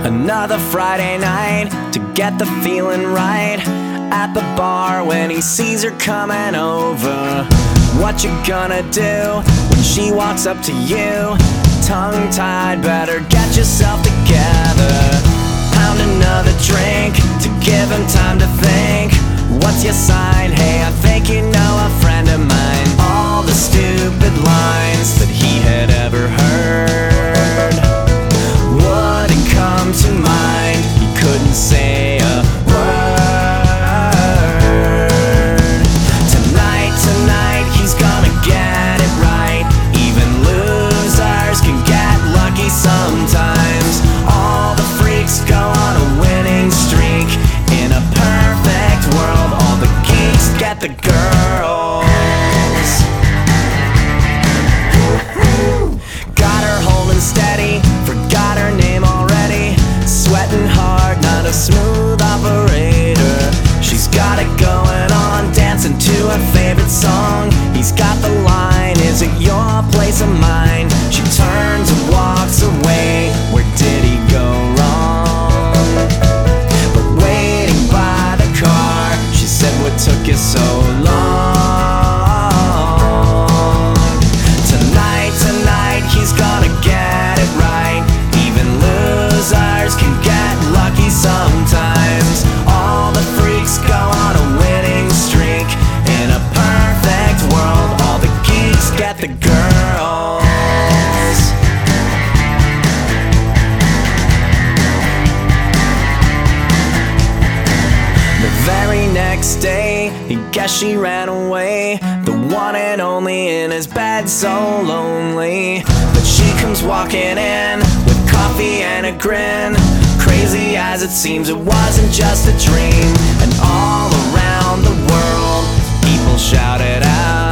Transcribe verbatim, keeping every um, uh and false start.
Another Friday night to get the feeling right at the bar when he sees her coming over. What you gonna do when she walks up to you? Tongue-tied, better get yourself together. Pound another drink to give him time to think. What's your sign? Hey, I think you know a friend of mine. All the stupid lines that he had ever heard wouldn't come to mind. He couldn't say a word. Tonight, tonight, he's gonna get it right. Even losers can get lucky sometimes. All the freaks go on a winning streak. In a perfect world, all the geeks get the girls. Got her holding steady, forgot her name already. Sweating hard, not a smooth operator. She's got it going on, dancing to her favorite song. He's got the line, is it your place or mine? She turns and walks away, where did he go wrong? But waiting by the car, she said, what took you so long? Tonight, tonight, he's gonna get it right. Even losers can get lucky sometimes. All the freaks go on a winning streak. In a perfect world, all the geeks get the girls. The very next day, he guess she ran away. The one and only in his bed, so lonely. But she comes walking in with coffee and a grin. Crazy as it seems, it wasn't just a dream. And all around the world, people shouted out,